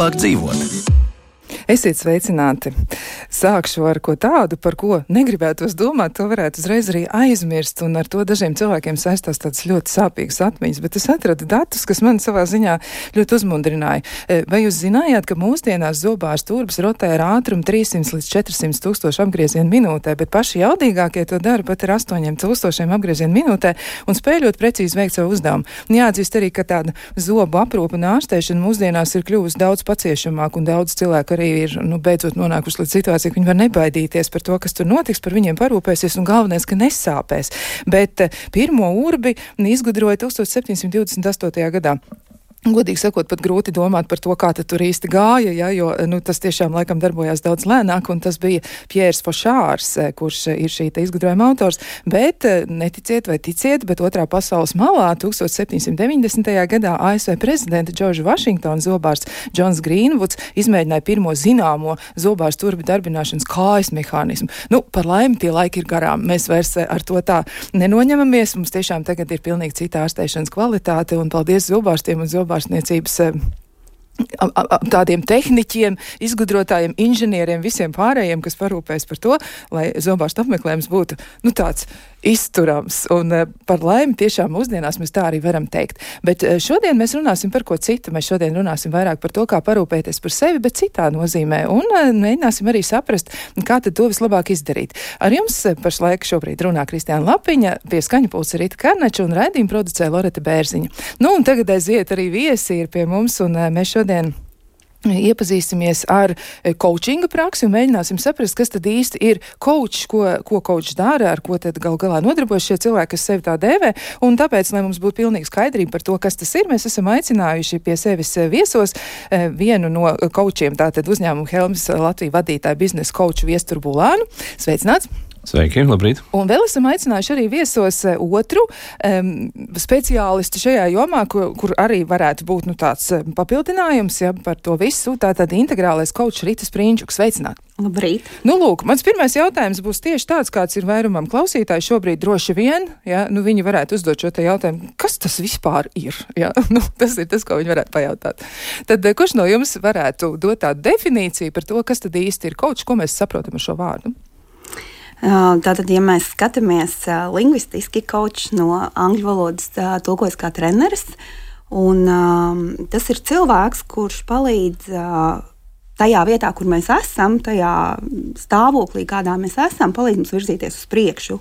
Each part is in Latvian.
labāk dzīvot. Esiet sveicināti. Sākšu ar ko tādu, par ko negribētos domāt, to varētu uzreiz arī aizmirst, un ar to dažiem cilvēkiem saistās tāds ļoti sāpīgs atmiņas, bet es atradu datus, kas man savā ziņā ļoti uzmundrināja. Vai jūs zinājāt, ka mūsdienās zobārs turbas rotē ar ātrumu 300 līdz 400 tūkstoši apgriezienu minūtē, bet paši jaudīgākie to dara pat ar 8000 apgriezienu minūtē un spēj ļoti precīzi veikt savu uzdevumu. Un jāatzīst arī, ka tāda zobu aprūpe un ārstēšana mūsdienās ir kļuvusi daudz paciešamāk, un daudz cilvēku arī ir, beidzot nonākuši līdz situācijai, ka viņi var nebaidīties par to, kas tur notiks, par viņiem parūpēsies, un galvenais, ka nesāpēs. Bet pirmo urbi izgudroja 1728. gadā. Godīgi sakot, pat grūti domāt par to, kā tad tur īsti gāja, ja, jo tas tiešām laikam darbojās daudz lēnāk, un tas bija Pierre Fauchard, kurš ir šī izgudrojuma autors, bet neticiet vai ticiet, bet otrā pasaules malā 1790. gadā ASV prezidenta Džordža Vašingtona zobārs Džons Grīnvuds izmēģināja pirmo zināmo zobārs turbi darbināšanas kājas mehānismu. Par laimi tie laiki ir garām, mēs vairs ar to tā nenoņemamies, mums tiešām tagad ir pilnīgi cita ārstēšanas kvalitāte, un paldies zobārstiem un zobārstniecības tādiem tehniķiem, izgudrotājiem, inženieriem, visiem pārējiem, kas parūpēs par to, lai zobārstu apmeklējums būtu, tāds izturams. Un par laimi tiešām mūsdienās mēs tā arī varam teikt. Bet šodien mēs runāsim par ko citu. Mēs šodien runāsim vairāk par to, kā parūpēties par sevi, bet citā nozīmē. Un mēģināsim arī saprast, kā tad to vislabāk izdarīt. Ar jums pašlaik šobrīd runā Kristiāna Lapiņa, pie skaņa pulsa Rita Karnača un raidījumu producē Loreta Bērziņa. Un tagad aiziet arī viesi ir pie mums, un mēs šodien iepazīsimies ar coachinga praksi un mēģināsim saprast, kas tad īsti ir coach, ko coach dara, ar ko tad gal galā nodarbojas šie cilvēki, kas sevi tā dēvē. Un tāpēc, lai mums būtu pilnīga skaidrība par to, kas tas ir, mēs esam aicinājuši pie sevis viesos vienu no coachiem, tātad uzņēmumu Helms Latviju vadītāju biznesa coachu Viesturu Bulānu. Sveicināts! Sveiki, labrīt! Un vēl esam aicinājuši arī viesos otru speciālistu šajā jomā, kur arī varētu būt tāds papildinājums par to visu. Tātad integrālais coach Rita Sprīņčuks. Sveicināt! Labrīt! Lūk, mans pirmais jautājums būs tieši tāds, kāds ir vairumam klausītāji šobrīd droši vien. Ja, viņi varētu uzdot šo te jautājumu, kas tas vispār ir? Ja, tas ir tas, ko viņi varētu pajautāt. Tad kurš no jums varētu dot tādu definīciju par to, kas tad īsti ir coach, ko mēs saprotam ar šo vārdu? Tātad, ja mēs skatāmies lingvistiski, coach no angļu valodas tulkojas kā treneris, un tas ir cilvēks, kurš palīdz tajā vietā, kur mēs esam, tajā stāvoklī, kādā mēs esam, palīdz mums virzīties uz priekšu.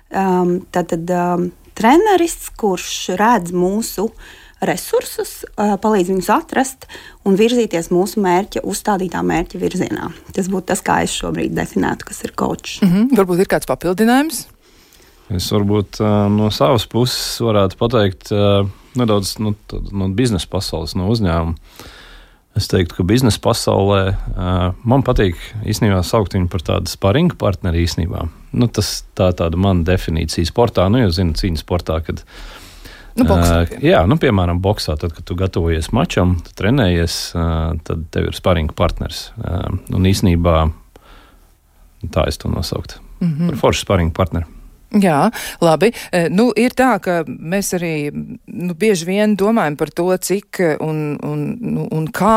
Tātad treneris, kurš redz mūsu resursus, palīdz viņus atrast un virzīties mūsu mērķa, uzstādītā mērķa virzienā. Tas būtu tas, kā es šobrīd definētu, kas ir coach. Varbūt ir kāds papildinājums? Es varbūt no savas puses varētu pateikt nedaudz no biznesa pasaules, no uzņēmuma. Es teiktu, ka biznesa pasaulē man patīk īstenībā saukt viņu par tādu sparinga partneri īstenībā. Tāda mana definīcija sportā, jūs zināt, cīņas sportā, kad boksā, piemēram, boksā, tad, kad tu gatavojies mačam, tu trenējies, tad tev ir sparinga partners. Un īstenībā tā es to nosauktu. Par foršu sparinga partneri. Jā, labi. Ir tā, ka mēs arī bieži vien domājam par to, cik un kā,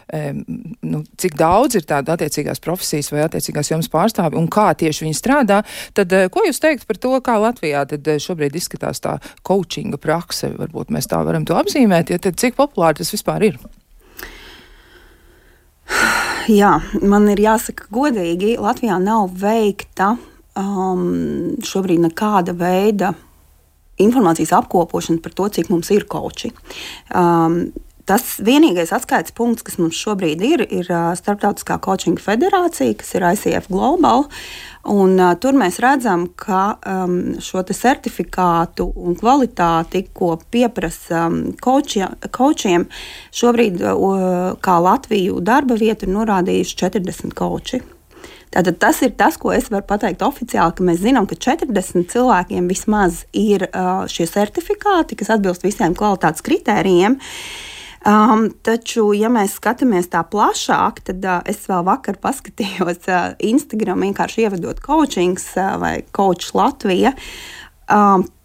cik daudz ir tāda attiecīgās profesijas vai attiecīgās jomas pārstāvi un kā tieši viņi strādā. Tad ko jūs teikt par to, kā Latvijā tad šobrīd izskatās tā coachinga prakse? Varbūt mēs tā varam to apzīmēt, tad cik populāri tas vispār ir? Jā, man ir jāsaka godīgi, Latvijā nav veikta šobrīd nekāda veida informācijas apkopošana par to, cik mums ir coachi. Tas vienīgais atskaites punkts, kas mums šobrīd ir Starptautiskā coachinga federācija, kas ir ICF Global, un tur mēs redzam, ka šo te certifikātu un kvalitāti, ko pieprasa coachiem, šobrīd kā Latviju darba vietu ir norādījuši 40 coachi. Tātad tas ir tas, ko es varu pateikt oficiāli, ka mēs zinām, ka 40 cilvēkiem vismaz ir šie certifikāti, kas atbilst visiem kvalitātes kritērijiem. Taču, ja mēs skatāmies tā plašāk, tad es vēl vakar paskatījos Instagram, vienkārši ievedot coachings vai coach Latvija.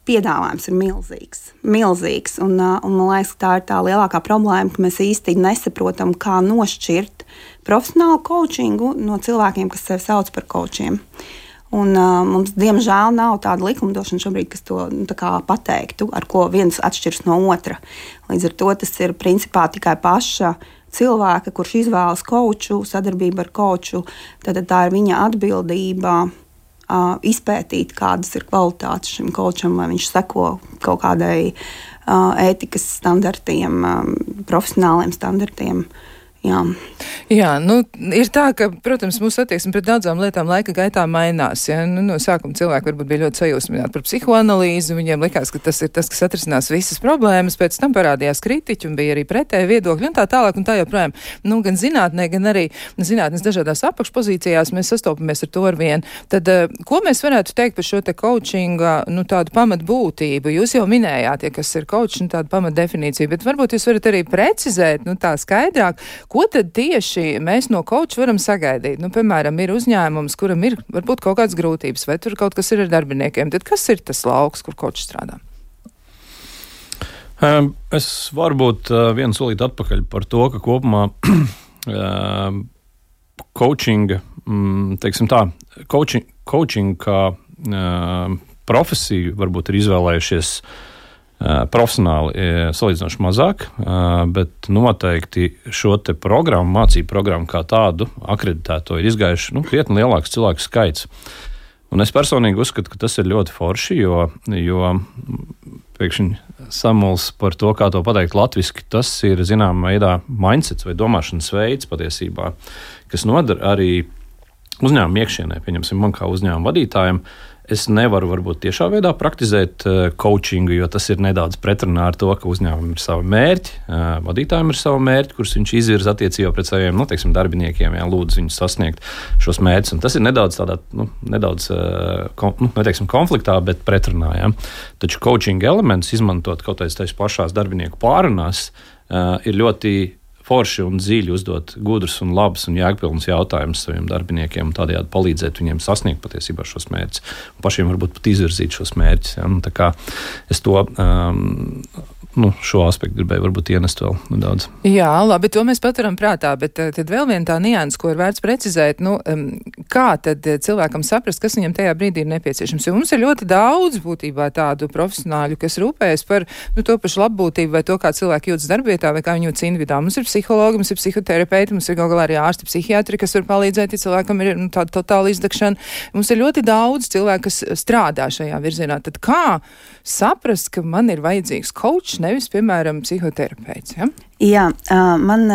piedāvājums ir milzīgs. Un man liekas, ka tā ir tā lielākā problēma, ka mēs īsti nesaprotam, kā nošķirt profesionālu coachingu no cilvēkiem, kas sevi sauc par coachiem. Un mums, diemžēl, nav tāda likumdošana šobrīd, kas to pateiktu, ar ko viens atšķirs no otra. Līdz ar to tas ir principā tikai paša cilvēka, kurš izvēlas coachu, sadarbību ar coachu, tad tā ir viņa atbildība izpētīt, kādas ir kvalitātes šim coacham, vai viņš seko kaut kādai ētikas standartiem, profesionāliem standartiem. Jā, ir tā, ka, protams, mūsu attieksme pret daudzām lietām laika gaitā mainās. Ja? No sākuma cilvēki varbūt bija ļoti sajūsmināti par psihoanalīzi, viņiem likās, ka tas ir tas, kas atrisinās visas problēmas, pēc tam parādījās kritiķi un bija arī pretēji viedokļi un tā tālāk un tā joprojām. Gan zinātnē, gan arī zinātnes dažādās apakšpozīcijās mēs sastopamies ar to ar vienu. Tad, ko mēs varētu teikt par šo te coachinga, tādu pamatbūtību? Jūs jau minējāt, kas ir coach un tāda pamatdefinīcija, bet varbūt jūs varat arī precizēt, tā skaidrāk, ko tad tieši mēs no coacha varam sagaidīt? Piemēram, ir uzņēmums, kuram ir varbūt kaut kādas grūtības, vai tur kaut kas ir ar darbiniekiem. Tad kas ir tas lauks, kur coach strādā? Es varu būt vienu solīti atpakaļ par to, ka kopumā coachinga, teiksim tā, coaching kā profesiju varbūt ir izvēlējušies profesionāli salīdzinoši mazāk, bet noteikti šo te programmu, mācību programmu kā tādu akreditēto ir izgājuši krietni lielāks cilvēku skaits. Un es personīgi uzskatu, ka tas ir ļoti forši, jo pēkšņi samuls par to, kā to pateikt latviski, tas ir zināmā veidā mindsets vai domāšanas veids patiesībā, kas noder arī uzņēmumu iekšienē. Pieņemsim, man kā uzņēmumu vadītājiem, es nevaru varbūt tiešā veidā praktizēt coachingu, jo tas ir nedaudz pretrunā ar to, ka uzņēmumam ir savi mērķi, vadītājiem ir savi mērķi, kurus viņš izvirza attiecībā pret saviem, darbiniekiem, lūdzu viņus sasniegt šos mērķus. Un tas ir nedaudz tādā, neteiksim konfliktā, bet pretrunā. Ja? Taču coachinga elements izmantot kaut kādas pašās darbinieku pārunās ir ļoti forši un dziļi uzdot gudrus un labus un jēgpilnus jautājumus saviem darbiniekiem un tādējādi palīdzēt viņiem sasniegt patiesībā šos mērķus. Un pašiem varbūt pat izvirzīt šos mērķus. Ja? Tā kā es to šo aspektu gribēju varbūt ienest vēl nedaudz. Jā, labi, to mēs paturam prātā, bet tad vēl viena tā nianses, ko ir vērts precizēt, kā tad cilvēkam saprast, kas viņam tajā brīdī ir nepieciešams. Jo mums ir ļoti daudz būtībā tādu profesionāļu, kas rūpējas par to pašu labbūtību vai to, kā cilvēki jūtas darbvietā vai kā viņi jūtas individuāli. Mums ir psihologi, mums ir psihoterapeiti, mums ir galu galā arī ārsti, psihiatri, kas var palīdzēt, ja cilvēkam ir tāda totāla izdegšana. Mums ir ļoti daudz cilvēku, kas strādā šajā virzienā. Tad kā saprast, ka man ir vajadzīgs coach, nevis, piemēram, psihoterapeits? Ja? Jā, man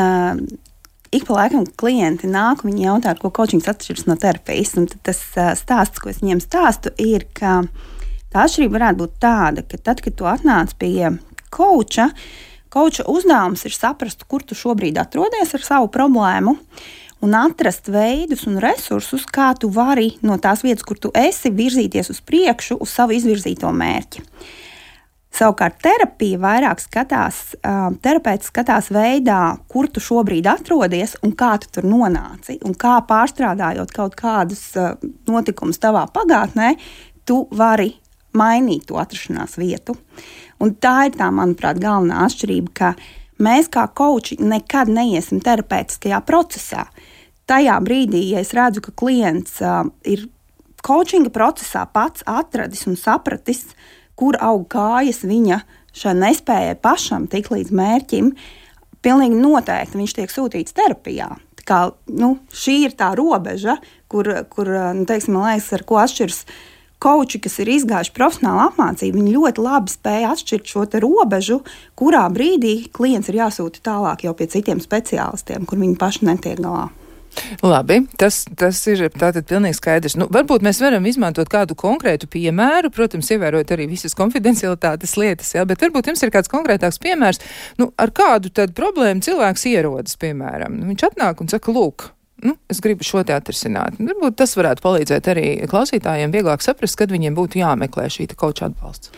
ik pa laikam klienti nāk, viņi jautā, ko coachings atšķiras no terapijas. Un tas stāsts, ko es viņiem stāstu, ir, ka tā atšķirība varētu būt tāda, ka tad, kad tu atnāc pie coacha uzdevums ir saprast, kur tu šobrīd atrodies ar savu problēmu un atrast veidus un resursus, kā tu vari no tās vietas, kur tu esi, virzīties uz priekšu uz savu izvirzīto mērķi. Savukārt terapija vairāk terapeits skatās veidā, kur tu šobrīd atrodies un kā tu tur nonāci, un kā pārstrādājot kaut kādus notikumus tavā pagātnē, tu vari mainīt to atrašanās vietu. Un tā ir tā, manuprāt, galvenā atšķirība, ka mēs kā coachi nekad neiesim terapeitiskajā procesā. Tajā brīdī, ja es redzu, ka klients ir coachinga procesā pats atradis un sapratis, kur aug kājas viņa šai nespējai pašam tik līdz mērķim, pilnīgi noteikti viņš tiek sūtīts terapijā. Tā kā, šī ir tā robeža, kur teiksim, man liekas, ar ko atšķirs coachi, kas ir izgājuši profesionālu apmācību, viņi ļoti labi spēja atšķirt šo te robežu, kurā brīdī klients ir jāsūta tālāk jau pie citiem speciālistiem, kur viņi paši netiek galā. Labi, tas ir tātad pilnīgi skaidrs. Varbūt mēs varam izmantot kādu konkrētu piemēru, protams, ievērot arī visas konfidencialitātes lietas, jā, bet varbūt jums ir kāds konkrētāks piemērs, ar kādu tad problēmu cilvēks ierodas, piemēram. Viņš atnāk un saka, lūk, es gribu šo te atrisināt. Varbūt tas varētu palīdzēt arī klausītājiem vieglāk saprast, kad viņiem būtu jāmeklē šī coacha atbalsts.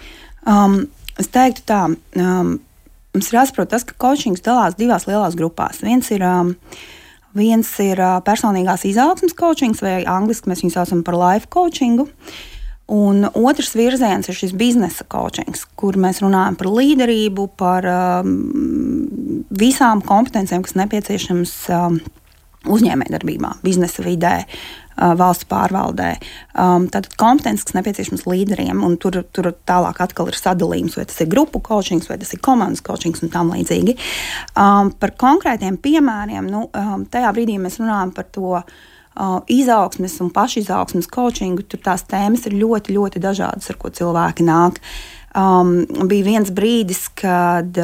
Es teiktu tā, mums ir jāsaprot tas, ka coachings dalās divās lielās grupās. Viens ir personīgās izaugsmes coachings, vai angliski mēs viņu saucam par life coachingu. Un otrs virziens ir šis biznesa coachings, kur mēs runājam par līderību, par visām kompetencijām, kas nepieciešams uzņēmējdarbībā, biznesa vidē, valsts pārvaldē. Tātad kompetences, kas nepieciešams līderiem, un tur tālāk atkal ir sadalījums, vai tas ir grupu coachings, vai tas ir komandas coachings un tam līdzīgi. Par konkrētiem piemēriem, tajā brīdī mēs runājam par to izaugsmes un pašizaugsmes coachingu, tur tās tēmas ir ļoti, ļoti dažādas, ar ko cilvēki nāk. Bija viens brīdis, kad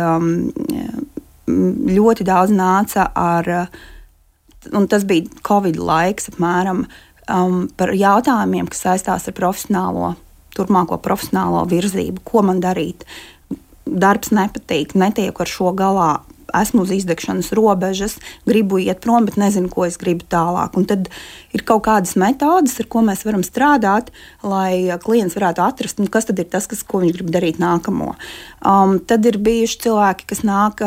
ļoti daudz nāca ar, un tas bija Covid laiks apmēram, par jautājumiem, kas saistās ar turpmāko profesionālo virzību. Ko man darīt? Darbs nepatīk, netieku ar šo galā. Esmu uz izdegšanas robežas, gribu iet prom, bet nezinu, ko es gribu tālāk. Un tad ir kaut kādas metodes, ar ko mēs varam strādāt, lai klients varētu atrast, kas tad ir tas, ko viņš grib darīt nākamo. Tad ir bijuši cilvēki, kas nāk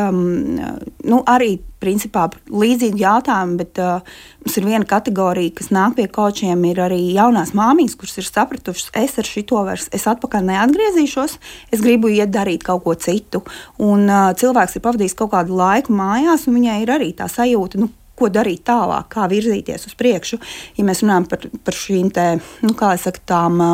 arī principā līdzīgi jautājumi, bet mums ir viena kategorija, kas nāk pie kočiem, ir arī jaunās māmītes, kuras ir sapratušas, es ar šito vairs, es atpakaļ neatgriezīšos, es gribu iet darīt kaut ko citu. Un cilvēks ir pavadījis kaut kādu laiku mājās, un viņai ir arī tā sajūta, ko darīt tālāk, kā virzīties uz priekšu. Ja mēs runājam par šīm tām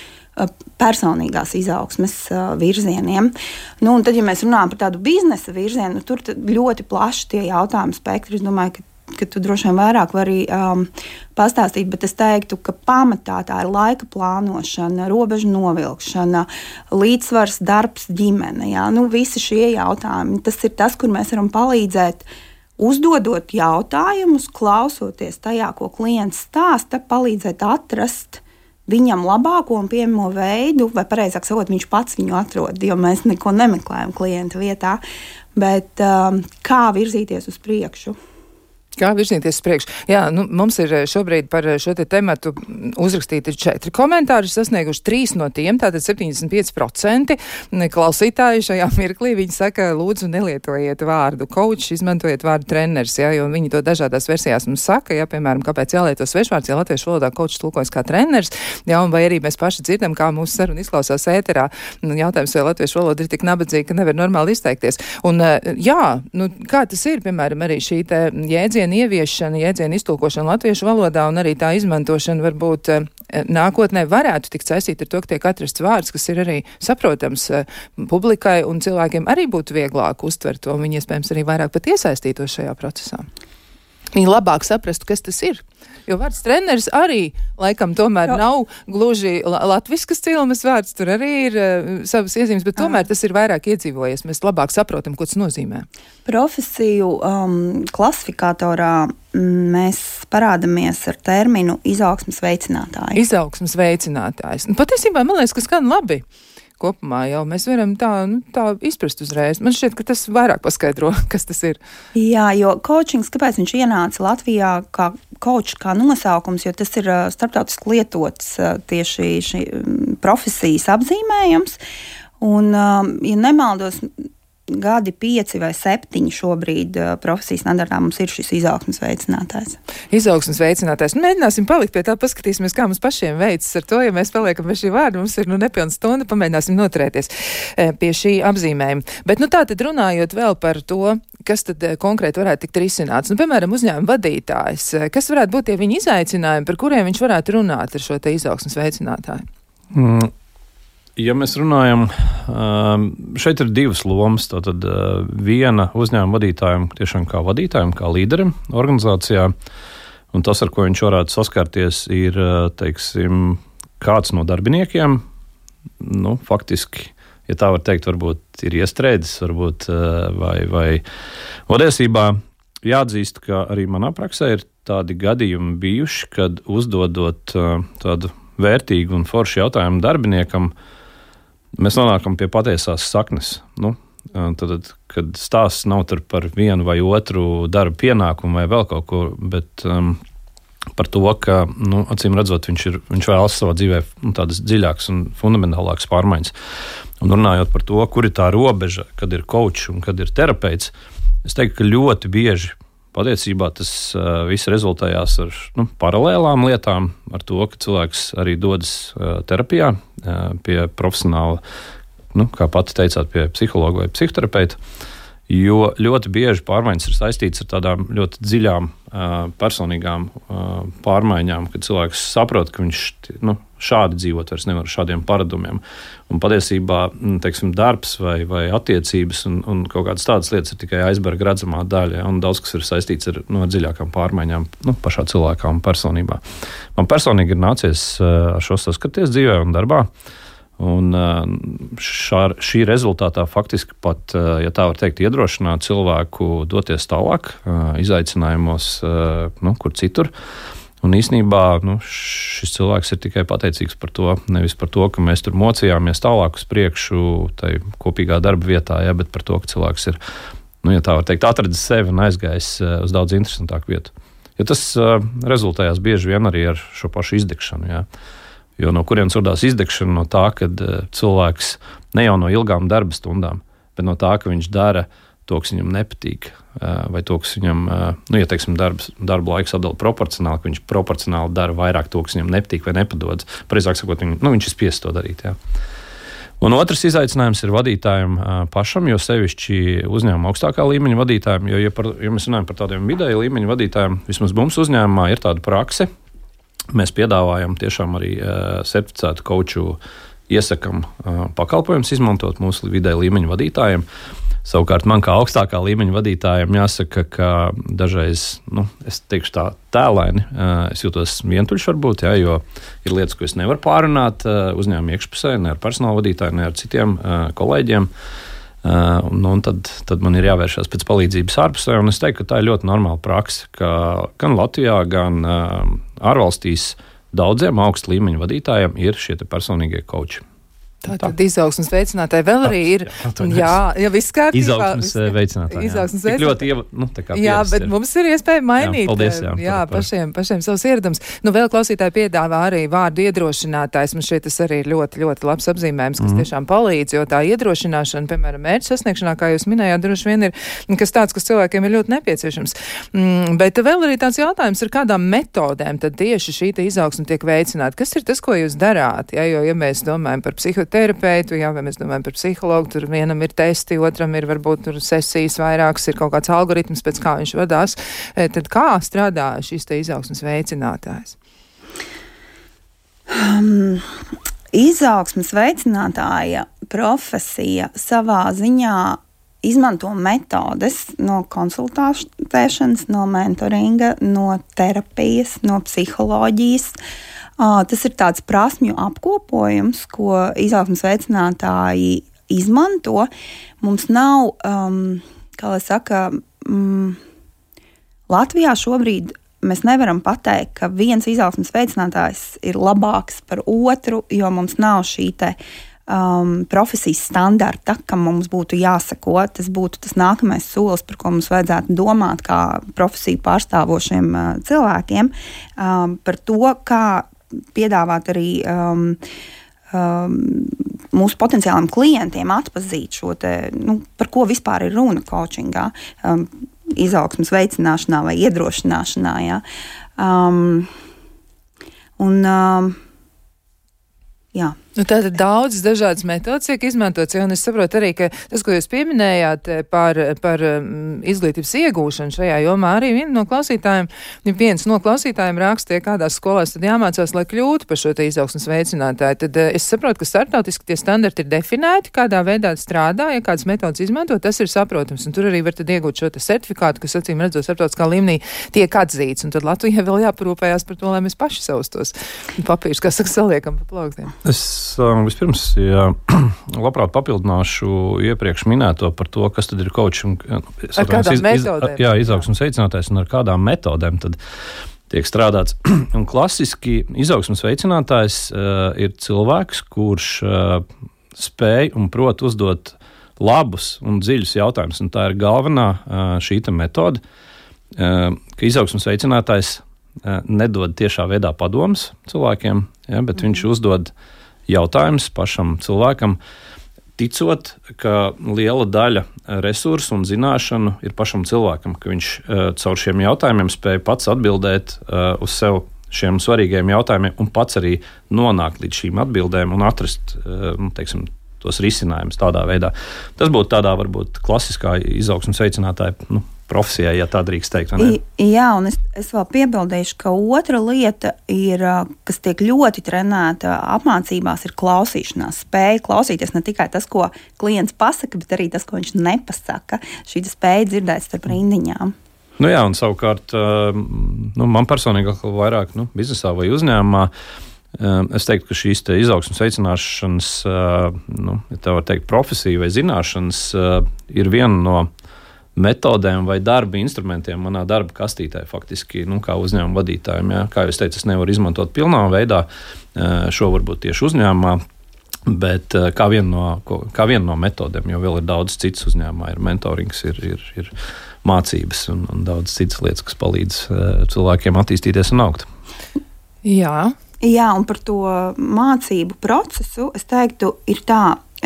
personīgās izaugsmes virzieniem. Un tad, ja mēs runājam par tādu biznesa virzienu, tur ļoti plaši tie jautājumu spektri. Es domāju, ka tu droši vien vairāk vari pastāstīt, bet es teiktu, ka pamatā tā ir laika plānošana, robežu novilkšana, līdzsvars, darbs, ģimene. Jā. Visi šie jautājumi. Tas ir tas, kur mēs varam palīdzēt, uzdodot jautājumus, klausoties tajā, ko klients stāsta, palīdzēt atrast viņam labāko un pieejamo veidu, vai pareizāk sakot, viņš pats viņu atrod, jo mēs neko nemeklējam klienta vietā, bet kā virzīties uz priekšu. Kā virzīties uz priekšu? Jā, mums ir šobrīd par šo te tematu uzrakstīti 4 komentāri, sasnieguši 3 no tiem, tātad 75% klausītāji šajā mirklī. Viņi saka, lūdzu, nelietojiet vārdu coach, izmantojiet vārdu treneris, jo viņi to dažādās versijās mums saka, piemēram, kāpēc jālieto svešvārds, ja latviešu valodā coach tulkojas kā treneris, un vai arī mēs paši dzirdam, kā mūsu saruna izklausās ēterā. Jautājums, vai latviešu valoda ir tik nabadzīga, ka nevar normāli izteikties. Un kā tas ir, piemēram, arī šī te jēdziena ieviešana, jēdzienu iztulkošana latviešu valodā un arī tā izmantošana varbūt nākotnē varētu tikt saistīt ar to, ka tiek atrasts vārds, kas ir arī saprotams publikai un cilvēkiem arī būtu vieglāk uztvert to, un viņi iespējams arī vairāk pat iesaistītos šajā procesā. Viņi labāk saprastu, kas tas ir. Jo vārds treneris arī laikam tomēr nav gluži latviskas cilmes vārds, tur arī ir savas iezīmes, bet tomēr tas ir vairāk iedzīvojies. Mēs labāk saprotam, ko tas nozīmē. Profesiju klasifikatorā mēs parādamies ar terminu izaugsmes veicinātāji. Izaugsmes veicinātājs. Patiesībā, man liekas, ka skan labi. Kopumā jau mēs varam tā izprast uzreiz. Man šķiet, ka tas vairāk paskaidro, kas tas ir. Jā, jo coachings, kāpēc viņš ienāca Latvijā kā coach, kā nosaukums, jo tas ir starptautiski lietots tieši šī profesijas apzīmējums. Un, ja nemaldos, gadi 5 vai 7 šobrīd profesijas standartā mums ir šis izaugsmes veicinātājs. Izaugsmes veicinātājs. Mēģināsim palikt pie tā, paskatīsimies, kā mums pašiem veicas ar to, ja mēs paliekam pie šī vārda, mums ir nepilna stunda, pamēģināsim noturēties pie šī apzīmējuma. Bet tā tad runājot vēl par to, kas tad konkrēti varētu tikt risināts. Piemēram, uzņēmuma vadītājs, kas varētu būt tie viņa izaicinājumi, par kuriem viņš varētu runāt ar šo te izaugsmes veicinātāju? Ja mēs runājam, šeit ir 2 lomas. Tātad viena uzņēmuma vadītājiem, tiešām kā vadītājiem, kā līderim organizācijā, un tas, ar ko viņš varētu saskarties, ir, teiksim, kāds no darbiniekiem, faktiski, ja tā var teikt, varbūt ir iestrēdzis, varbūt, vai patiesībā jāatzīst, ka arī manā praksē ir tādi gadījumi bijuši, kad uzdodot tādu vērtīgu un foršu jautājumu darbiniekam, mēs nonākam pie patiesās saknes. Tad, kad stāsts nav tur par vienu vai otru darba pienākumu vai vēl kaut ko, bet par to, ka, acīm redzot, viņš vēlas savā dzīvē tādas dziļākas un fundamentālākas pārmaiņas. Un runājot par to, kur ir tā robeža, kad ir coach un kad ir terapeits, es teiktu, ka ļoti bieži patiesībā tas viss rezultējās ar paralēlām lietām, ar to, ka cilvēks arī dodas terapijā pie profesionāla, kā pati teicāt, pie psihologa vai psihoterapeita. Jo ļoti bieži pārmaiņas ir saistītas ar tādām ļoti dziļām personīgām pārmaiņām, kad cilvēks saprot, ka viņš šādi dzīvot vairs nevar ar šādiem paradumiem. Un patiesībā, teiksim, darbs vai attiecības un kaut kādas tādas lietas ir tikai aizberga redzamā daļa, un daudz kas ir saistīts ar dziļākām pārmaiņām pašā cilvēkā un personībā. Man personīgi ir nācies ar šo saskaties dzīvē un darbā. Un šī rezultātā faktiski pat, ja tā var teikt, iedrošināt cilvēku doties tālāk izaicinājumos, kur citur. Un īsnībā šis cilvēks ir tikai pateicīgs par to, nevis par to, ka mēs tur mocījāmies tālāk uz priekšu tai kopīgā darba vietā, bet par to, ka cilvēks ir, ja tā var teikt, atradis sevi un aizgājis uz daudz interesantāku vietu. Ja tas rezultējās bieži vien arī ar šo pašu izdegšanu, jā. Jo no kurienes radās izdegšana? No tā, ka cilvēks ne jau no ilgām darba stundām, bet no tā, ka viņš dara to, kas viņam nepatīk, vai to, kas viņam, ja teiksim, darba laiks atdala proporcionāli, ka viņš proporcionāli dara vairāk to, kas viņam nepatīk vai nepadodas. Pareizāk sakot, viņš ir spiests to darīt. Jā. Un otrs izaicinājums ir vadītājiem pašam, jo sevišķi uzņēmuma augstākā līmeņa vadītājiem, jo, ja mēs runājam par tādiem vidēja līmeņa vadītājiem, vismaz mums uzņēmumā ir tāda prakse. Mēs piedāvājam tiešām arī certificētu kauču iesakam pakalpojumus izmantot mūsu vidēja līmeņa vadītājiem. Savukārt man kā augstākā līmeņa vadītājiem jāsaka, ka dažreiz, es teikšu tā tēlaini, es jūtos vientuļš varbūt, jo ir lietas, ko es nevaru pārunāt uzņēmuma iekšpusē, ne ar personāla vadītāju, ne ar citiem kolēģiem. Un tad man ir jāvēršās pēc palīdzības ārpusē, un es teiktu, ka tā ir ļoti normāla praksa, ka gan Latvijā, gan ārvalstīs daudziem augstu līmeņu vadītājiem ir šie personīgie kauči. Tātad izaugsmes veicinātāji vēl arī ir. Jā, viss kārtībā. Izaugsmes veicinātāji. Tik ļoti jā, bet mums ir iespēja mainīt. Paldies, pašiem savus ieradums. Vēl klausītāji piedāvā arī vārdu iedrošinātājs. Man šeit tas arī ir ļoti, ļoti labs apzīmējums, kas tiešām palīdz, jo tā iedrošināšana, piemēram, mērķa sasniegšanā, kā jūs minējāt, droši vien ir kas tāds, kas cilvēkiem ir ļoti nepieciešams. Bet vēl arī tāds jautājums, ar kādām metodēm tad tieši šī izaugsme tiek veicināta. Kas ir tas, ko jūs darāt? Jo, ja mēs domājam par psihoterapeitu, vai mēs domājam par psihologu, tur vienam ir testi, otram ir varbūt tur sesijas vairākas, ir kaut kāds algoritms, pēc kā viņš vadās. Tad kā strādā šīs izaugsmes veicinātājs? Izaugsmes veicinātāja profesija savā ziņā izmanto metodes no konsultēšanas, no mentoringa, no terapijas, no psiholoģijas. Tas ir tāds prasmju apkopojums, ko izaugsmes veicinātāji izmanto. Mums nav, kā lai saka, Latvijā šobrīd mēs nevaram pateikt, ka viens izaugsmes veicinātājs ir labāks par otru, jo mums nav šī profesijas standarta, kam mums būtu jāsako. Tas būtu tas nākamais solis, par ko mums vajadzētu domāt kā profesiju pārstāvošiem cilvēkiem, par to, kā piedāvāt arī mūsu potenciāliem klientiem atpazīt šo par ko vispār ir runa coachingā, izaugsmes veicināšanā vai iedrošināšanā. Jā. Jā. Tātad daudzas dažādas metodas tiek izmantotas, un es saprotu arī, ka tas, ko jūs pieminējāt par izglītības iegūšanu šajā jomā, arī viens no klausītājiem rakstīja, kādās skolās tad jāmācās, lai kļūtu par šo izaugsmes veicinātāju. Tad es saprotu, ka starptautiski tie standarti ir definēti, kādā veidā strādā, ja kādas metodas izmanto, tas ir saprotams, un tur arī var tad iegūt šo certifikātu, kas, acīm redzot, starptautiskā līmenī tiek atzīts, un tad Latvijai vēl jāparūpējās par to, lai mēs paši savus tos papīrus, kā saka, saliekam pa plauktiem. Vispirms, labprāt papildināšu iepriekš minēto par to, kas tad ir coaching. Ar kādām metodēm? Izaugsmes veicinātājs un ar kādām metodēm tad tiek strādāts. Un klasiski izaugsmes veicinātājs ir cilvēks, kurš spēj un prot uzdot labus un dziļus jautājumus. Un tā ir galvenā šī metode, ka izaugsmes veicinātājs nedod tiešā veidā padomus cilvēkiem, bet viņš uzdod jautājums pašam cilvēkam, ticot, ka liela daļa resursu un zināšanu ir pašam cilvēkam, ka viņš caur šiem jautājumiem spēja pats atbildēt uz sev šiem svarīgiem jautājumiem un pats arī nonākt līdz šīm atbildēm un atrast, teiksim, tos risinājumus tādā veidā. Tas būtu tādā varbūt klasiskā izaugsmes veicinātāja profesijā, ja tā drīkst teikt. Jā, un es vēl piebildīšu, ka otra lieta ir, kas tiek ļoti trenēta apmācībās, ir klausīšanās spēja. Klausīties ne tikai tas, ko klients pasaka, bet arī tas, ko viņš nepasaka. Šī spēja dzirdēt starp rindiņām. Nu jā, un savukārt man personīgi vairāk biznesā vai uzņēmumā, es teiktu, ka šīs izaugsmes veicināšanas, ja tā var teikt, profesija vai zināšanas ir viena no metodēm vai darba instrumentiem manā darba kastītē faktiski, kā uzņēmuma vadītājiem. Ja? Kā jau es teicu, es nevaru izmantot pilnā veidā šo varbūt tieši uzņēmumā, bet kā viena no metodēm, jo vēl ir daudz citas uzņēmumā, ir mentorings, ir mācības un daudz citas lietas, kas palīdz cilvēkiem attīstīties un augt. Jā, un par to mācību procesu es teiktu, ir tā,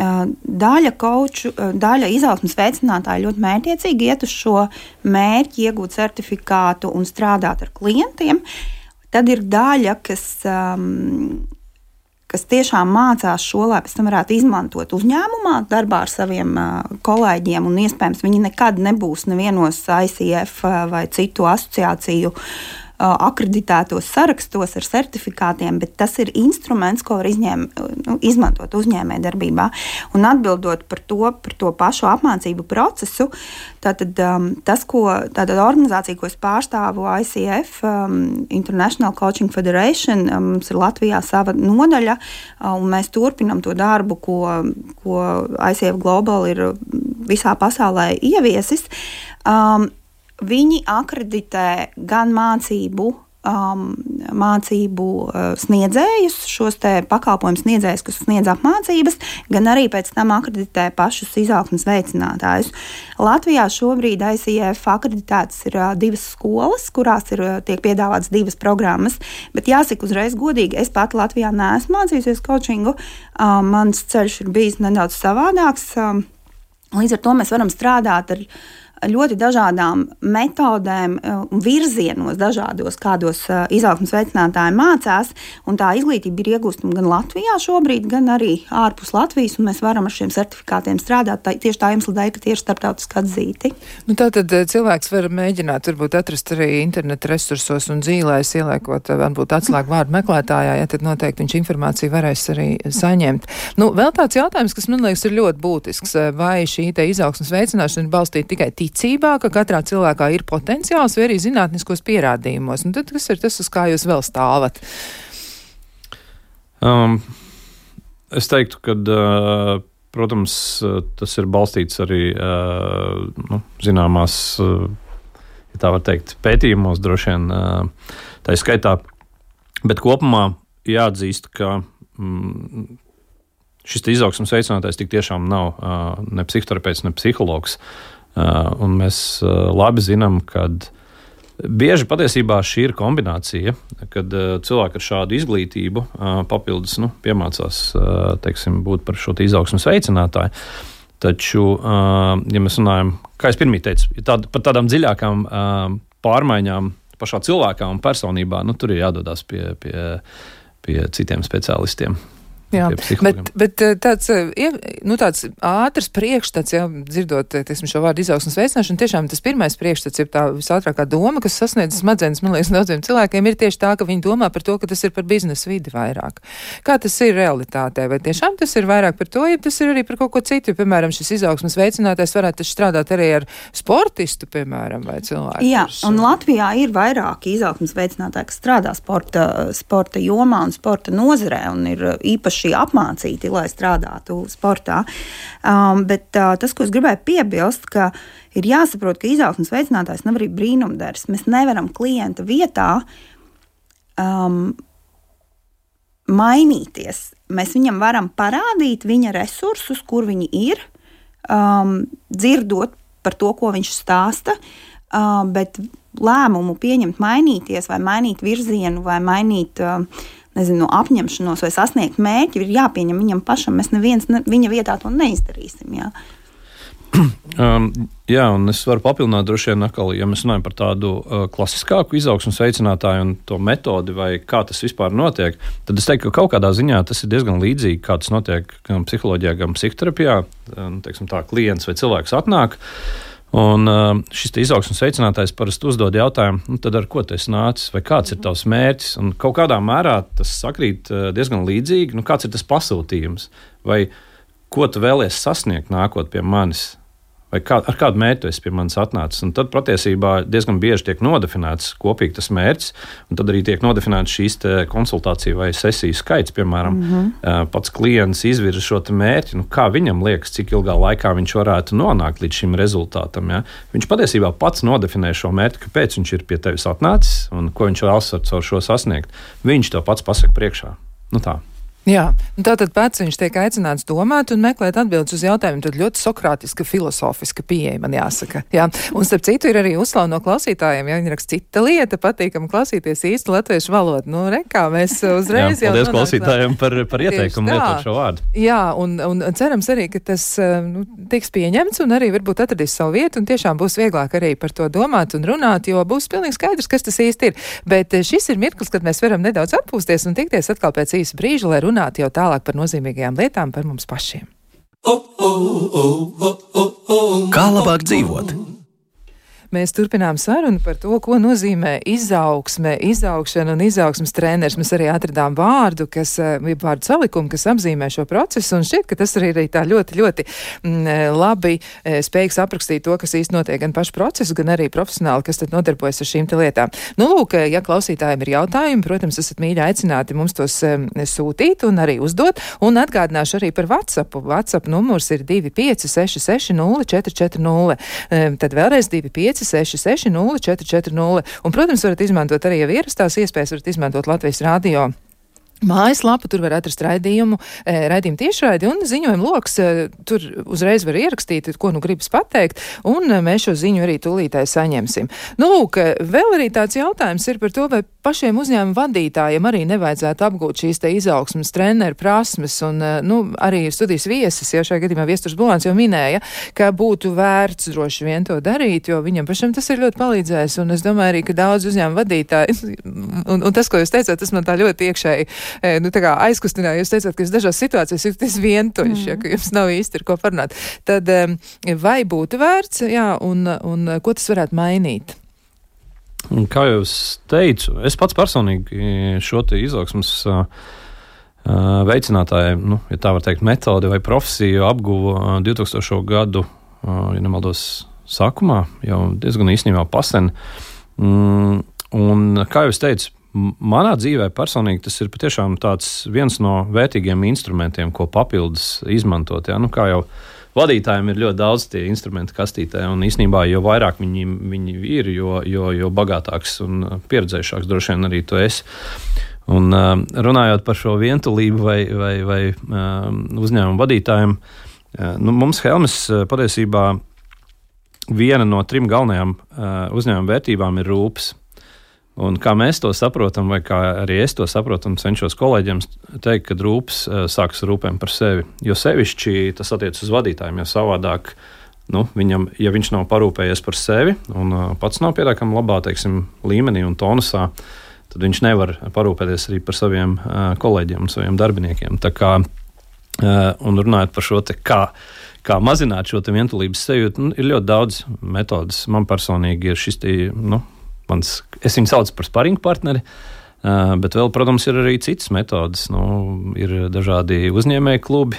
daļa izaugsmes veicinātāji ļoti mērķiecīgi iet uz šo mērķi, iegūt certifikātu un strādāt ar klientiem. Tad ir daļa, kas tiešām mācās šo, lai pēc tam varētu izmantot uzņēmumā, darbā ar saviem kolēģiem, un iespējams viņi nekad nebūs nevienos ICF vai citu asociāciju akreditētos sarakstos ar certifikātiem, bet tas ir instruments, ko var izmantot uzņēmējdarbībā. Un atbildot par to pašu apmācību procesu, tātad organizācija, ko es pārstāvu, ICF, International Coaching Federation, mums ir Latvijā sava nodaļa, un mēs turpinam to darbu, ko ICF Global ir visā pasaulē ieviesis. Viņi akreditē gan mācību sniedzējus, šos te pakalpojumu sniedzējus, kas sniedz apmācības, gan arī pēc tam akreditē pašus izaugsmes veicinātājus. Latvijā šobrīd ICF akreditētas ir 2 skolas, kurās tiek piedāvātas 2 programmas, bet jāsaka uzreiz godīgi, es pat Latvijā neesmu mācījusies coachingu, mans ceļš ir bijis nedaudz savādāks, līdz ar to mēs varam strādāt ar ļoti dažādām metodēm un virzienos dažādos, kādos izaugsmes veicinātāji mācās, un tā izglītība ir iegūstama gan Latvijā šobrīd, gan arī ārpus Latvijas, un mēs varam ar šiem certifikātiem strādāt tieši tā iemesla dēļ, ka tie ir starptautiski atzīti. Tātad cilvēks var mēģināt varbūt atrast arī interneta resursos un dzīlēs, ieliekot varbūt atslēgu vārdu meklētājā, ja tad noteikti viņš informāciju varēs arī saņemt. Vēl tāds jautājums, kas man liekas ir ļoti būtisks, vai šī te izaugsmes veicināšana ir balstīta tikai ticībā, ka katrā cilvēkā ir potenciāls, vai arī zinātniskos pierādījumos. Un tad kas ir tas, uz kā jūs vēl stāvat? Es teiktu, ka, protams, tas ir balstīts arī zināmās, ja tā var teikt, pētījumos droši vien tā skaitā, bet kopumā jāatzīst, ka šis izaugsmes veicinātājs tik tiešām nav ne psihoterapeits, ne psihologs. Un mēs labi zinām, ka bieži patiesībā šī ir kombinācija, kad cilvēki ar šādu izglītību papildus piemācās, teiksim, būt par šo izaugsmes veicinātāju. Taču, ja mēs runājam, kā es pirmie teicu, par tādām dziļākām pārmaiņām pašā cilvēkā un personībā, tur ir jādodas pie citiem speciālistiem. Jā, bet tāds ātrs priekšstats, dzirdot šo vārdu izaugsmes veicināšanu, tiešām tas pirmais priekšstats ir tā visātrākā doma, kas sasniedz smadzenes, man liekas, daudziem cilvēkiem, ir tieši tā, ka viņi domā par to, ka tas ir par biznesa vidi vairāk. Kā tas ir realitātē? Vai tiešām tas ir vairāk par to, ja tas ir arī par kaut ko citu? Piemēram, šis izaugsmes veicinātājs varētu strādāt arī ar sportistu, piemēram, vai cilvēku. Jā, un Latvijā ir vairāki izaugsmes veicinātāji, kas strādā sporta jomā un sporta nozarē, un ir īpaši apmācīti, lai strādātu sportā. Bet tas, ko es gribēju piebilst, ka ir jāsaprot, ka izaugsmes veicinātājs nav arī brīnumdars. Mēs nevaram klienta vietā mainīties. Mēs viņam varam parādīt viņa resursus, kur viņi ir, dzirdot par to, ko viņš stāsta, bet lēmumu pieņemt mainīties vai mainīt virzienu vai mainīt apņemšanos vai sasniegt mērķi, ir jāpieņem viņam pašam. Mēs neviens viņa vietā to neizdarīsim. Jā. Jā, un es varu papildināt droši vien atkal, ja mēs runājam par tādu klasiskāku izaugsmes veicinātāju un to metodi vai kā tas vispār notiek, tad es teiktu, ka kaut kādā ziņā tas ir diezgan līdzīgi, kā tas notiek gan psiholoģijā, gan psihoterapijā. Teiksim tā, klients vai cilvēks atnāk, un šis izaugsmes veicinātājs parasti uzdod jautājumu, tad ar ko tu esi nācis, vai kāds ir tavs mērķis, un kaut kādā mērā tas sakrīt diezgan līdzīgi, kāds ir tas pasūtījums, vai ko tu vēlies sasniegt nākot pie manis, vai ar kādu mērķi tu esi pie manis atnācis. Un tad patiesībā diezgan bieži tiek nodefinēts kopīgi tas mērķis, un tad arī tiek nodefinēts šīs konsultāciju vai sesiju skaits. Piemēram, pats klients izvirza šo mērķi, kā viņam liekas, cik ilgā laikā viņš varētu nonākt līdz šim rezultātam. Ja? Viņš patiesībā pats nodefinē šo mērķi, kāpēc viņš ir pie tevis atnācis un ko viņš vēlas ar šo sasniegt. Viņš to pats pasaka priekšā. Tā. Jā, un tātad pats viņš tiek aicināts domāt un meklēt atbildes uz jautājumiem. Tad ļoti sokrātiska, filozofiska pieeja, man jāsaka. Jā. Un starp citu ir arī uzslavu no klausītājiem, ja viņi raksta cita lieta, patīkam klausīties īstu latviešu valodu. Kā mēs uzreiz jau paldies klausītājiem par ieteikumu lietot šo vārdu. Jā, un cerams arī, ka tas tiks pieņemts un arī varbūt atradīs savu vietu un tiešām būs vieglāk arī par to domāt un runāt, jo būs pilnīgi skaidrs, kas tas īsti ir. Bet šis ir mirklis, kad mēs varam nedaudz atpūsties un tikties atkal pēc īsa brīža, lai runāt jau tālāk par nozīmīgajām lietām par mums pašiem. Kā labāk dzīvot? Mēs turpinām sarunu par to, ko nozīmē izaugsme, izaugšana un izaugsmes treneris. Mēs arī atradām vārdu salikumu, kas apzīmē šo procesu, un šķiet, ka tas arī tā ļoti, ļoti labi spējīgs aprakstīt to, kas īsti notiek gan pašu procesu, gan arī profesionāli, kas tad nodarbojas ar šīm te lietām. Lūk, ja klausītājiem ir jautājumi, protams, esat mīļi aicināti mums tos sūtīt un arī uzdot, un atgādināšu arī par WhatsApp. WhatsApp numurs ir 2566 0440. Tad vēlreiz 2566 0440. Un, protams, varat izmantot arī jau ierastās iespējas, varat izmantot Latvijas radio mājaslapu, tur var atrast raidījumu tiešraidi un ziņojumu loks. Tur uzreiz var ierakstīt, ko gribas pateikt, un mēs šo ziņu arī tūlītēji saņemsim. Lūk, vēl arī tāds jautājums ir par to, vai pašiem uzņēmumu vadītājiem arī nevajadzētu apgūt šīs te izaugsmes treneru prasmes, un arī studijas viesis, ja šajā gadījumā Viesturs Bulāns jau minēja, ka būtu vērts droši vien to darīt, jo viņam pašam tas ir ļoti palīdzējis, un es domāju arī, ka daudz uzņēmumu vadītāji, un tas, ko jūs teicāt, tas man tā ļoti iekšēji aizkustināja. Jūs teicāt, ka jūs dažās situācijās jūties vientuļš, ja, ka jums nav īsti ar ko parunāt. Tad vai būtu vērts, jā, un ko tas varētu mainīt? Kā jau es teicu, es pats personīgi šo te izaugsmes veicinātāju, ja tā var teikt, metodi vai profesiju apguvu 2000. gadu, ja nemaldos, sākumā, jau diezgan īstenībā pasen. Un, kā jau es teicu, manā dzīvē personīgi tas ir patiešām tāds viens no vērtīgiem instrumentiem, ko papildus izmantot. Ja? Kā jau vadītājiem ir ļoti daudz tie instrumenti kastītē, un īstenībā, jo vairāk viņi ir, jo bagātāks un pieredzējušāks droši vien arī tu esi. Un runājot par šo vientulību vai uzņēmumu vadītājiem, mums Helmes patiesībā viena no 3 galvenajām uzņēmuma vērtībām ir rūpes. Un kā mēs to saprotam, vai kā arī es to saprotu, un cenšos kolēģiem teikt, ka rūpes sākas rūpēm par sevi. Jo sevišķi tas attiec uz vadītājiem, jo savādāk, viņam, ja viņš nav parūpējies par sevi un pats nav pietiekami labā, teiksim, līmenī un tonusā, tad viņš nevar parūpēties arī par saviem kolēģiem un saviem darbiniekiem. Tā kā, un runājot par šo te kā mazināt šo te vientulības sajūtu, ir ļoti daudz metodas. Man personīgi ir šis te, es viņu saucu par sparingu partneri, bet vēl, protams, ir arī citas metodas. Ir dažādi uzņēmēju klubi,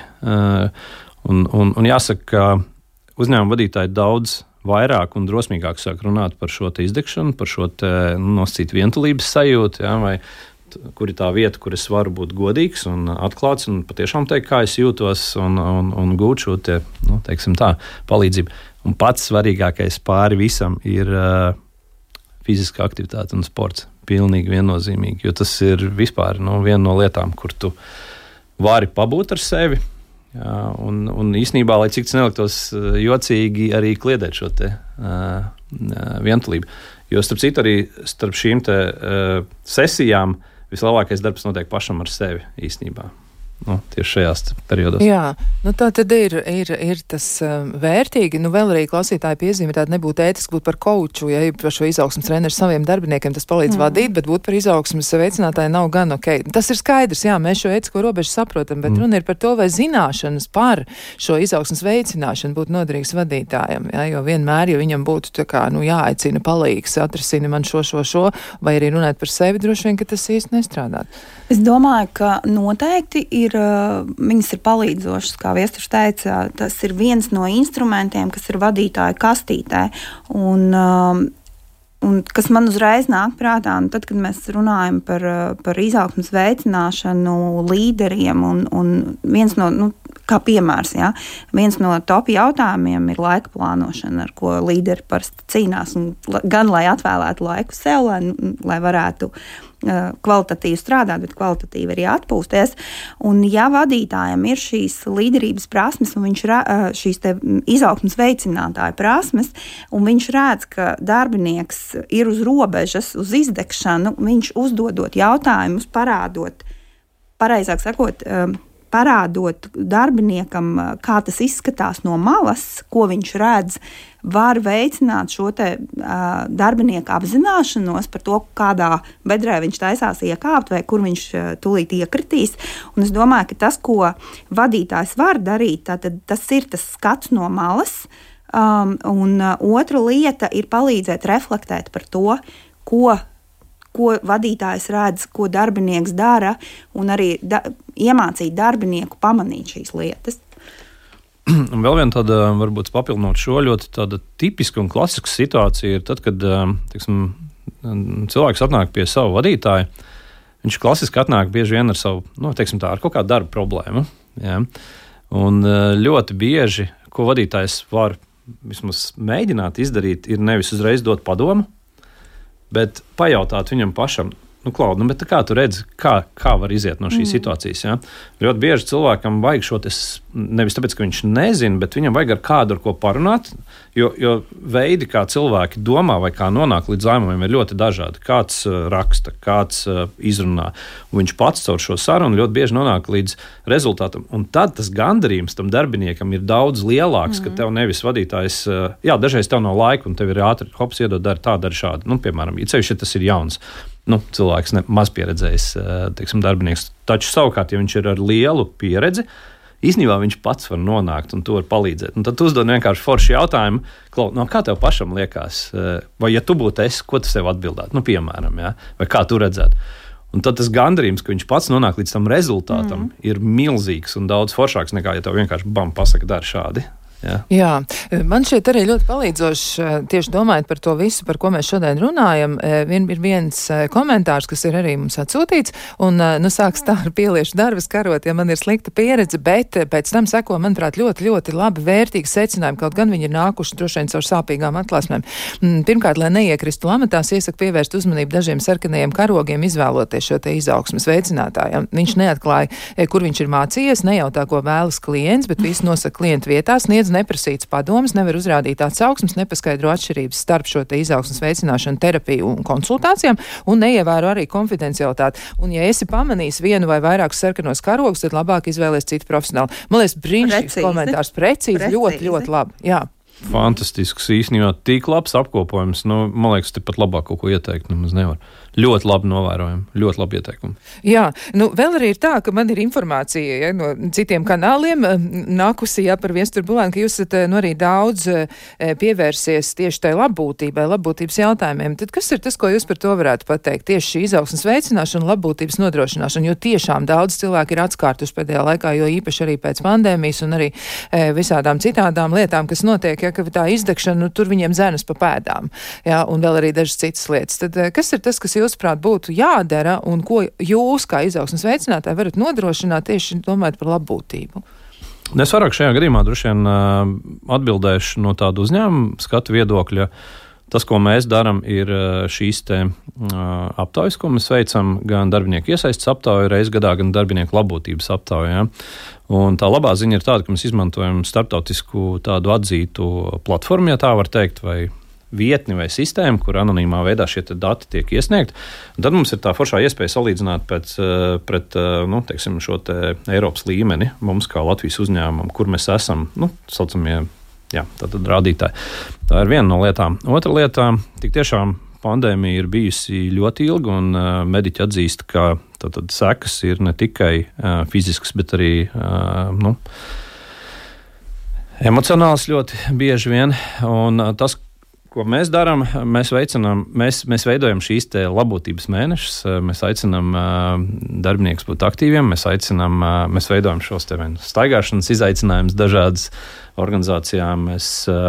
un jāsaka, ka uzņēmuma vadītāji daudz vairāk un drosmīgāk sāk runāt par šo te izdegšanu, par šo te nosacītu vientulības sajūtu, vai kur ir tā vieta, kur es varu būt godīgs un atklāts un patiešām teikt, kā es jūtos un gūt šo te, teiksim tā, palīdzību. Un pats svarīgākais pāri visam ir fiziskā aktivitāte un sports. Pilnīgi viennozīmīgi, jo tas ir vispār viena no lietām, kur tu vari pabūt ar sevi. Jā, un īstenībā, lai cik tas neliktos jocīgi, arī kliedēt šo te vientulību. Jo starp citu arī starp šīm te sesijām vislielākais darbs notiek pašam ar sevi īstenībā. Tieši šajās periodos. Jā, tā tad ir tas vērtīgi. Vēl arī klausītāji piezīme tāda nebūtu ētiski būt par kouču, ja par šo izaugsmas treneru saviem darbiniekiem tas palīdz vadīt, bet būt par izaugsmas veicinātāju nav gan ok. Tas ir skaidrs, jā, mēs šo ētisko robežu saprotam, bet runa ir par to, vai zināšanas par šo izaugsmas veicināšanu būtu noderīgs vadītājam, jā, jo vienmēr, ja viņam būtu tā kā, jāaicina palīgs, atrasina man šo, vai arī runāt par sevi, droši vien, ka tas īsti nestrādāt. Es domāju, ka noteikti viņas ir palīdzošas, kā Viesturs teica, tas ir viens no instrumentiem, kas ir vadītāja kastītē. Un kas man uzreiz nāk prātā, tad, kad mēs runājam par izaugsmas veicināšanu līderiem, un viens no, kā piemērs, ja, viens no top jautājumiem ir laika plānošana, ar ko līderi parasti cīnās, gan lai atvēlētu laiku sev, lai varētu kvalitatīvi strādāt, bet kvalitatīvi arī atpūsties. Un ja vadītājam ir šīs līderības prasmes un viņš šīs te izaugsmas veicinātāja prasmes, un viņš redz, ka darbinieks ir uz robežas, uz izdegšanu, viņš uzdodot jautājumus, parādot darbiniekam, kā tas izskatās no malas, ko viņš redz, var veicināt šo te darbinieku apzināšanos par to, kādā bedrē viņš taisās iekāpt vai kur viņš tūlīt iekritīs. Un es domāju, ka tas, ko vadītājs var darīt, tas ir tas skats no malas. Un otra lieta ir palīdzēt reflektēt par to, ko vadītājs redz, ko darbinieks dara, un arī iemācīt darbinieku pamanīt šīs lietas. Un vēl viena tāda, varbūt papildinot šo, ļoti tāda tipiska un klasiska situācija ir tad, kad cilvēks atnāk pie savu vadītāju. Viņš klasiski atnāk bieži vien ar savu, ar kaut kādu darba problēmu. Ja? Un ļoti bieži, ko vadītājs var vismaz mēģināt izdarīt, ir nevis uzreiz dot padomu, bet pajautāt viņam pašam, Klaud, bet kā tu redzi, kā var iziet no šīs situācijas? Ja? Ļoti bieži cilvēkam vajag šo nevis tāpēc, ka viņš nezina, bet viņam vajag ar kādu, ar ko parunāt, jo veidi, kā cilvēki domā vai kā nonāk līdz lēmumiem, ir ļoti dažādi. Kāds raksta, kāds izrunā, un viņš pats caur šo sarunu ļoti bieži nonāk līdz rezultātam. Un tad tas gandarījums tam darbiniekam ir daudz lielāks, ka tev nevis vadītājs, dažreiz tev nav laika, un tev ir ātri, hops, iedod, dari šādi. Piemēram, ja tas ir jauns. Cilvēks maz pieredzējis, darbinieks. Taču savukārt, ja viņš ir ar lielu pieredzi, īstenībā viņš pats var nonākt un to var palīdzēt. Un tad tu uzdod vienkārši forši jautājumu, kā tev pašam liekas, vai ja tu būtu ko tu sev atbildētu, piemēram, ja? Vai kā tu redzētu. Un tad tas gandarījums, ka viņš pats nonāk līdz tam rezultātam, ir milzīgs un daudz foršāks nekā, ja tev vienkārši pasaka, dari šādi. Jā, man šeit arī ļoti palīdzoši tieši domājot par to visu, par ko mēs šodien runājam. Ir viens komentārs, kas ir arī mums atsūtīts, un sāks tā ar pieliešu darbas karot, ja man ir slikta pieredze, bet pēc tam seko, manuprāt, ļoti, ļoti labi vērtīgi secinājumi, kaut gan viņi ir nākuši droši vien caur sāpīgām atklāsmēm. Pirmkārt, lai neiekristu lamatās, iesaku pievērst uzmanību dažiem sarkanajiem karogiem, izvēloties šo te izaugsmas veicinātāju. Viņš neatklāja, kur viņš ir mācījies, nejautā, ko vēlas klients, bet visu nosaka klientu vietā, sniedz neprasīts padomas, nevar uzrādīt atsauksmes, nepaskaidro atšķirības starp šo te izaugsmas veicināšanu, terapiju un konsultācijām un neievēro arī konfidencialitāti. Un ja esi pamanījis vienu vai vairākus sarkanos karogus, tad labāk izvēlies citu profesionāli. Man liekas, brīnišķīgs komentārs, precīzi, ļoti, ļoti labi. Jā. Fantastisks, īstenībā tik labs apkopojums. Man liekas, te pat labāk kaut ko ieteikt nemaz nevar. Ļoti labi novērojami, ļoti labi ieteikumi. Jā, vēl arī ir tā, ka man ir informācija no citiem kanāliem nākusi par Viesturu Bulēnu, ka jūs esat arī daudz pievērsies tieši tai labbūtībai, labbūtības jautājumiem. Tad kas ir tas, ko jūs par to varētu pateikt? Tieši šī izaugsmas veicināšana, labbūtības nodrošināšana, jo tiešām daudz cilvēki ir atskārtuši pēdējā laikā, jo īpaši arī pēc pandēmijas un arī visādām citādām lietām, kas notiek, ka tā izdegšana, tur viņiem dzenas pa pēdām. Jā, un vēl arī dažas citas lietas. Tad kas ir tas, kas jūsuprāt būtu jādara un ko jūs kā izaugsmas veicinātāji varat nodrošināt tieši domājot par labbūtību? Es vairāk šajā gadījumā droši vien atbildēšu no tādu uzņēmumu skatu viedokļa. Tas, ko mēs darām, ir šīs te aptaujas, ko mēs veicam, gan darbinieku iesaistes aptauju reiz gadā, gan darbinieku labbūtības aptauju. Ja? Un tā labā ziņa ir tāda, ka mēs izmantojam starptautisku tādu atzītu platformu, ja tā var teikt, vai vietni vai sistēmu, kur anonīmā veidā šie dati tiek iesniegti. Un tad mums ir tā foršā iespēja salīdzināt pret teiksim, šo te Eiropas līmeni, mums kā Latvijas uzņēmumam, kur mēs esam, saucamie, tātad rādītāji. Tā ir viena no lietām. Otra lietā, tik tiešām pandēmija ir bijusi ļoti ilga, un mediķi atzīst, ka tātad sekas ir ne tikai fiziskas, bet arī, emocionāls ļoti bieži vien, un tas, ko mēs darām, mēs veidojam šīs te labotības mēnešus, mēs aicinām darbiniekus būt aktīviem, mēs veidojam šos te staigāšanas izaicinājumus dažādas organizācijām, mēs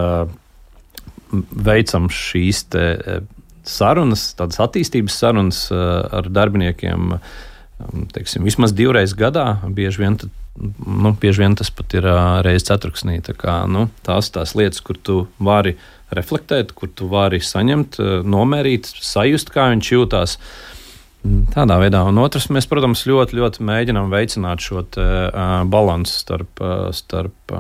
veicam šīs te sarunas, tādas attīstības sarunas ar darbiniekiem, teiksim, vismaz 2 reizes gadā, bieži vien tas pat ir reiz ceturksnī. Tā kā, tās lietas, kur tu vari reflektēt, kur tu vari saņemt, nomērīt, sajust, kā viņš jūtās. Tādā veidā. Un otrs, mēs, protams, ļoti, ļoti mēģinām veicināt šo balansu starp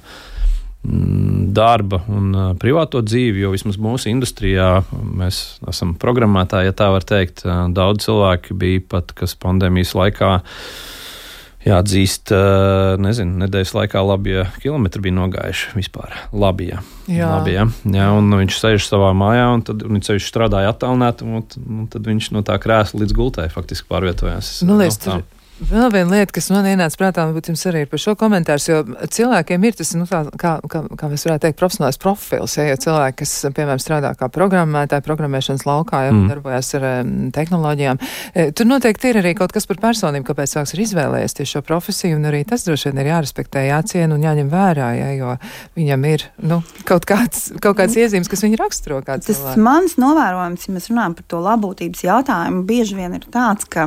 darba un privāto dzīvi, jo vismaz mūsu industrijā mēs esam programmētāji, ja tā var teikt. Daudz cilvēki bija pat, kas pandēmijas laikā jāatzīst, nedēļas laikā labie kilometri bija nogājuši vispār. Labie. Jā, un viņš sēž savā mājā, un tad viņš strādāja attālināti, un tad viņš no tā krēsla līdz gultai faktiski pārvietojās. Vēl viena lieta, kas man ienāca prātā, varbūt jums arī ir par šo komentārs, jo cilvēkiem ir tas, kā mēs varētu teikt, profesionālais profils, jo cilvēki, kas, piemēram, strādā kā programmētāji, programmēšanas laukā, darbojas ar tehnoloģijām. Tur noteikti ir arī kaut kas par personību, kāpēc cilvēks ir izvēlējies tieši šo profesiju, un arī tas droši vien ir jārespektē, jāciena un jāņem vērā, jo viņam ir, kaut kāds iezīmes, kas viņu raksturo kā cilvēku. Tas mans novērojums, ja mēs runājam par to labotības jautājumu, bieži vien ir tāds, ka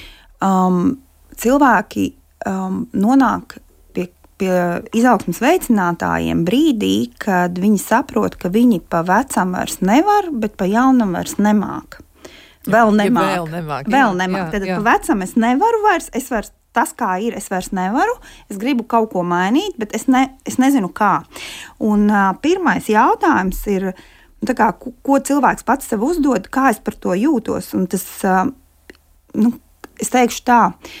cilvēki nonāk pie izaugsmes veicinātājiem brīdī, kad viņi saprot, ka viņi pa vecam vairs nevar, bet pa jaunam vairs nemāk. Vēl nemāk. Tad pa vecam es nevaru vairs, tas kā ir, es vairs nevaru, es gribu kaut ko mainīt, bet es nezinu kā. Un pirmais jautājums ir, ko cilvēks pats sev uzdod, kā es par to jūtos. Un tas, es teikšu tā,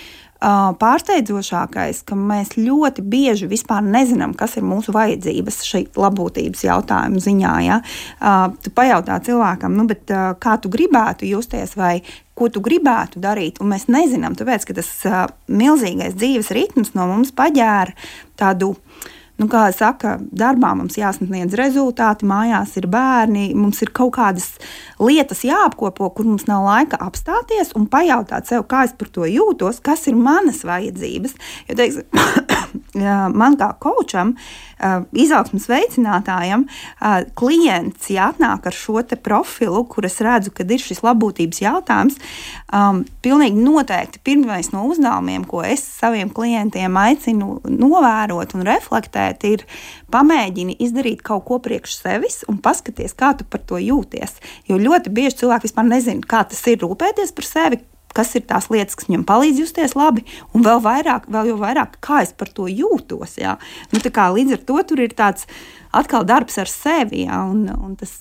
pārsteidzošākais, ka mēs ļoti bieži vispār nezinām, kas ir mūsu vajadzības šī labotības jautājuma ziņā. Ja? Tu pajautā cilvēkam, kā tu gribētu justies vai ko tu gribētu darīt, un mēs nezinām, tāpēc, ka tas milzīgais dzīves ritms no mums paģēra tādu, kā saka, darbā mums jāsniedz rezultāti, mājās ir bērni, mums ir kaut kādas lietas jāapkopo, kur mums nav laika apstāties un pajautāt sev, kā es par to jūtos, kas ir manas vajadzības. Jo, teiksim, man kā kaučam, izaugsmes veicinātājam, klients, ja atnāk ar šo te profilu, kur es redzu, kad ir šis labotības jautājums, pilnīgi noteikti pirmais no uzdevumiem, ko es saviem klientiem aicinu novērot un reflektēt, ir pamēģini izdarīt kaut ko priekš sevis un paskaties, kā tu par to jūties. Jo ļoti bieži cilvēki vispār nezina, kā tas ir rūpēties par sevi, kas ir tās lietas, kas viņam palīdz justies labi, un vēl jau vairāk, kā es par to jūtos. Jā. Līdz ar to tur ir tāds atkal darbs ar sevi, jā, un tas...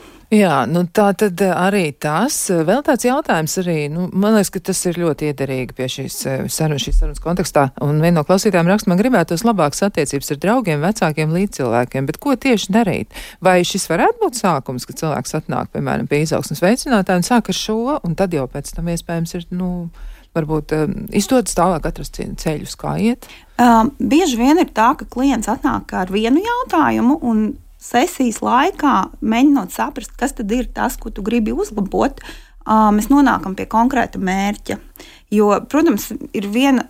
Jā, tā tad arī tas, vēl tāds jautājums arī, man liekas, ka tas ir ļoti iederīgi pie šīs sarunas kontekstā, un viena no klausītājiem raksta, man gribētos labākas attiecības ar draugiem, vecākiem, līdzcilvēkiem, bet ko tieši darīt? Vai šis varētu būt sākums, kad cilvēks atnāk, piemēram, pie izaugsmes veicinātāja un sāk ar šo, un tad jau pēc tam iespējams ir, varbūt izdodas tālāk atrast ceļus, kā iet? Bieži vien ir tā, ka klients atnāk ar vienu jautājumu, un sesijas laikā, mēģinot saprast, kas tad ir tas, ko tu gribi uzlabot, mēs nonākam pie konkrēta mērķa. Jo, protams, ir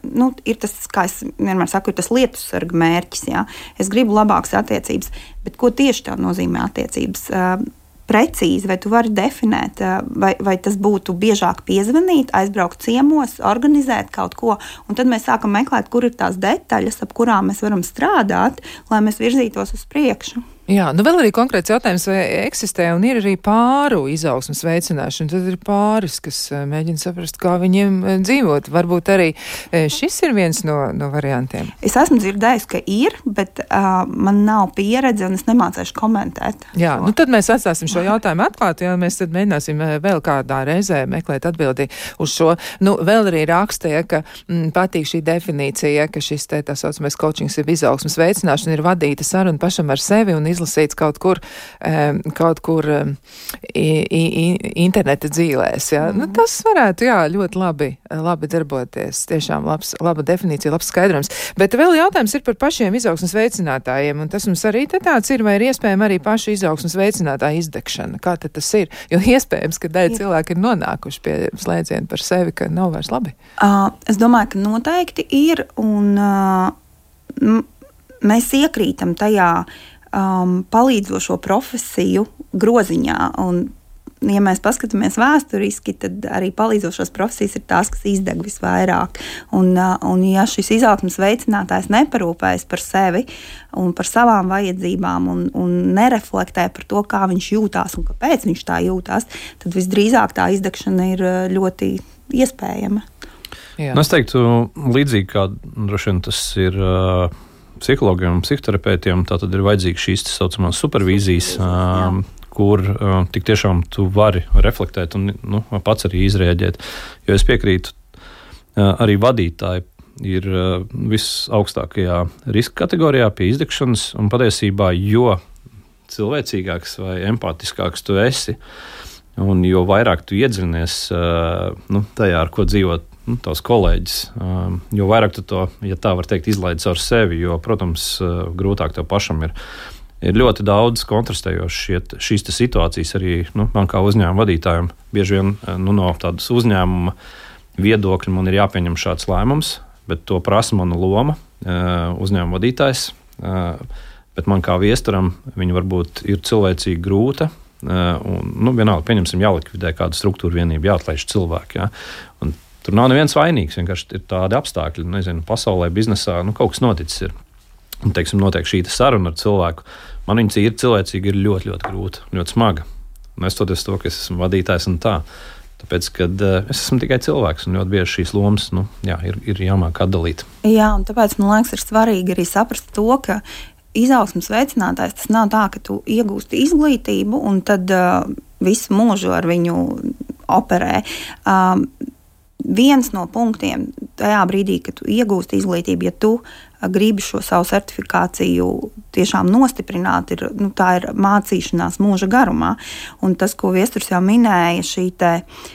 tas, kā es vienmēr saku, ir tas lietusarga mērķis. Jā. Es gribu labākas attiecības, bet ko tieši tā nozīmē attiecības? Precīzi, vai tu vari definēt, vai tas būtu biežāk piezvanīt, aizbraukt ciemos, organizēt kaut ko, un tad mēs sākam meklēt, kur ir tās detaļas, ap kurām mēs varam strādāt, lai mēs virzītos uz priekšu. Jā, nu vēl arī konkrēts jautājums, vai eksistē un ir arī pāru izaugsmas veicināšana. Tad ir pāris, kas mēģina saprast, kā viņiem dzīvot. Varbūt arī šis ir viens no variantiem. Es esmu dzirdējusi, ka ir, bet man nav pieredze un es nemācēšu komentēt. Jā, nu tad mēs atstāsim šo jautājumu atklātu, jo mēs tad mēģināsim vēl kādā reizē meklēt atbildi uz šo. Nu, vēl arī rakstīja, ka patīk šī definīcija, ka šis tā saucamais coachings ir izaugsmas veicināšana, ir vadīta saruna pašam ar sevi un izlasīts kaut kur interneta dzīvēs. Ja? Nu, tas varētu, jā, ļoti labi darboties. Tiešām laba definīcija, labs skaidrojums. Bet vēl jautājums ir par pašiem izaugsmas veicinātājiem, un tas mums arī tāds ir, vai ir iespējama arī pašu izaugsmas veicinātāja izdegšana. Kā tad tas ir? Jo iespējams, ka daļa cilvēki ir nonākuši pie slēdziena par sevi, ka nav vairs labi. Es domāju, ka noteikti ir, un mēs iekrītam tajā palīdzošo profesiju groziņā. Un, ja mēs paskatāmies vēsturiski, tad arī palīdzošās profesijas ir tās, kas izdeg visvairāk. Un ja šis izaugsmes veicinātājs neparūpējas par sevi un par savām vajadzībām un nereflektē par to, kā viņš jūtās un kāpēc viņš tā jūtās, tad visdrīzāk tā izdegšana ir ļoti iespējama. Jā. Es teiktu, līdzīgi kā droši vien tas ir psihologiem un psihoterapeitiem, tā tad ir vajadzīga šīs tā saucamās supervīzijas, kur tik tiešām tu vari reflektēt un pats arī izrēģēt. Jo es piekrītu, arī vadītāji ir visaugstākajā riska kategorijā pie izdegšanas, un patiesībā, jo cilvēcīgāks vai empātiskāks tu esi, un jo vairāk tu iedziļinies tajā, ar ko dzīvot tavs kolēģis, jo vairāk tu to, ja tā var teikt, izlaid caur sevi, jo, protams, grūtāk tev pašam ir ļoti daudz kontrastējošas šīs situācijas arī man kā uzņēmuma vadītājiem. Bieži vien no tādas uzņēmuma viedokļa man ir jāpieņem šāds lēmums, bet to prasa mana loma, uzņēmuma vadītājs, bet man kā viesturam viņa varbūt ir cilvēcīgi grūta, un vienalga, pieņemsim, jālikvidē kāda struktūra vienība, jāatlaiž cilvēki, ja? Un tur nav neviens vainīgs, vienkārši ir tādi apstākļi, nezinu, pasaulē, biznesā, kaut kas noticis ir. Un, teiksim, notiek šī saruna ar cilvēku. Man viņas ir cilvēcīgi, ir ļoti, ļoti grūta, ļoti smaga. Nestoties to, ka es esmu vadītājs un tā. Tāpēc, kad es esmu tikai cilvēks un ļoti bieži šīs lomas, ir jāmāk atdalīt. Jā, un tāpēc, man liekas, ir svarīgi arī saprast to, ka izaugsmes veicinātājs tas nav tā, ka tu iegūsti izglītību un tad visu mūžu ar viņu operē. Viens no punktiem tajā brīdī, kad tu iegūsti izglītību, ja tu gribi šo savu certifikāciju tiešām nostiprināt, tā ir mācīšanās mūža garumā. Un tas, ko Viesturs jau minēja, šī te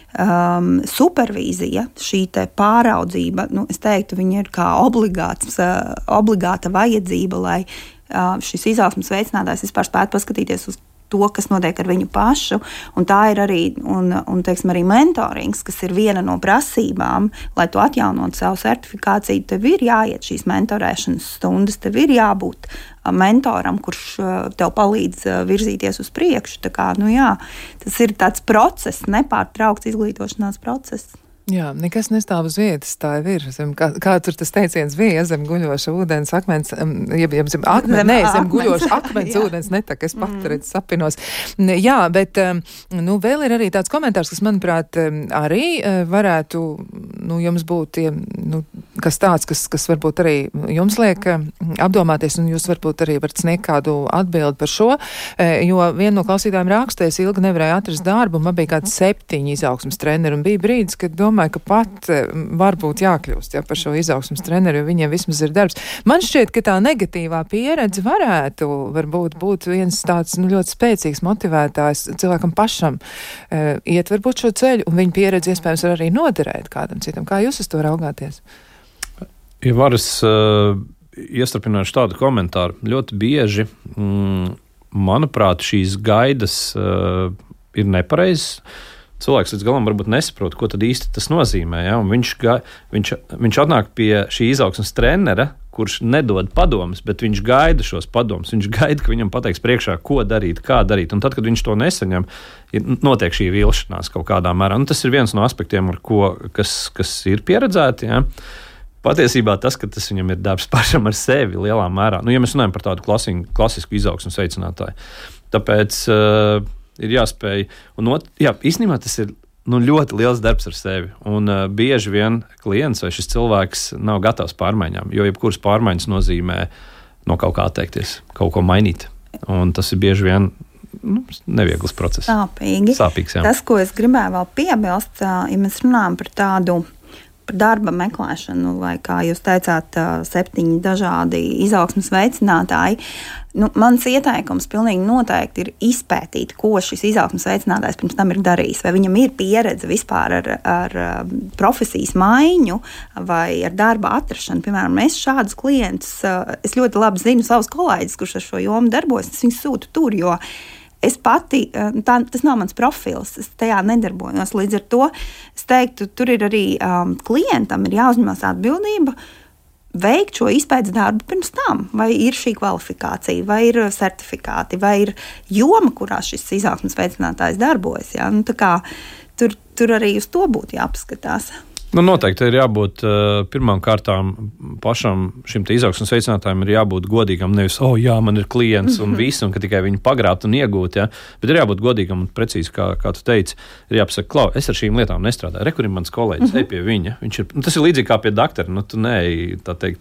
supervīzija, šī te pāraudzība, es teiktu, viņa ir kā obligāta vajadzība, lai šis izaugsmes veicinātājs vispār spētu paskatīties uz to, kas notiek ar viņu pašu, un tā ir arī, teiksim, arī mentorings, kas ir viena no prasībām, lai tu atjaunot savu certifikāciju, tev ir jāiet šīs mentorēšanas stundas, tev ir jābūt mentoram, kurš tev palīdz virzīties uz priekšu. Tā kā, tas ir tāds process, nepārtraukts izglītošanās process. Jā, nekas nestāv uz vietas, tā ir. Kā tur tas teiciens bija, zem guļoša ūdens akmens, zem guļoša akmens ūdens netak, es pat redz sapinos. Jā, bet vēl ir arī tāds komentārs, kas, manuprāt, arī varētu, jums būt, kas tāds, kas varbūt arī jums liek apdomāties, un jūs varbūt arī varat sniegt kādu atbildi par šo, jo viena no klausītājiem rakstēs ilgi nevarēja atrast darbu, man bija kāds 7 izaugsmes treneri, un bija brīdis, kad domāju, ka pat varbūt jākļūst par šo izaugsmes treneru, jo viņiem vismaz ir darbs. Man šķiet, ka tā negatīvā pieredze varētu varbūt būt viens tāds ļoti spēcīgs motivētājs cilvēkam pašam iet varbūt šo ceļu, un viņa pieredze iespējams var arī noderēt kādam citam. Kā jūs uz to raugāties? Ja varas iestrapināšu tādu komentāru, ļoti bieži, manuprāt, šīs gaidas ir nepareizas. Cilvēks līdz galam varbūt nesaprot, ko tad īsti tas nozīmē. Ja? Un viņš atnāk pie šī izaugsmes trenera, kurš nedod padomus, bet viņš gaida šos padomus. Viņš gaida, ka viņam pateiks priekšā, ko darīt, kā darīt. Un tad, kad viņš to nesaņem, notiek šī vilšanās kaut kādā mērā. Un tas ir viens no aspektiem, kas ir pieredzēti. Ja? patiesībā tas, ka tas viņam ir darbs pašam ar sevi lielā mērā, ja mēs runājam par tādu klasisku izaugsmes veicinātāju, tāpēc ir jāspēj, īstenībā tas ir ļoti liels darbs ar sevi. Un bieži vien klients vai šis cilvēks nav gatavs pārmaiņām, jo jebkuras pārmaiņas nozīmē no kaut kā atteikties, kaut ko mainīt. Un tas ir bieži vien neviegls process. Sāpīgs, jā. Tas, ko es gribēju vēl piebilst, ja mēs runājam par tādu par darba meklēšanu, vai, kā jūs teicāt, 7 dažādi izaugsmes veicinātāji. Mans ieteikums pilnīgi noteikti ir izpētīt, ko šis izaugsmes veicinātājs pirms tam ir darījis. Vai viņam ir pieredze vispār ar profesijas maiņu vai ar darba atrašanu. Piemēram, es šādus klientus, es ļoti labi zinu savus kolēģus, kurš ar šo jomu darbojas, es viņus sūtu tur, jo es pati, tas nav mans profils, es tajā nedarbojos. Līdz ar to es teiktu, tur ir arī klientam ir jāuzņemās atbildība veikt šo izpētes darbu pirms tam. Vai ir šī kvalifikācija, vai ir certifikāti, vai ir joma, kurā šis izaugsmes veicinātājs darbojas. Ja? Tā kā tur arī uz to būtu jāpaskatās. Noteikti ir jābūt pirmām kārtām pašam šim izaugsmes veicinātājam ir jābūt godīgam, nevis, man ir klients un viss, un ka tikai viņu pagrābt un iegūt, ja? Bet ir jābūt godīgam un precīzi, kā tu teici, ir jāpasaka, Klau, es ar šīm lietām nestrādāju, kur ir mans kolēģis, ej pie viņa, tas ir līdzīgi kā pie doktora, tu neej, tā teikt,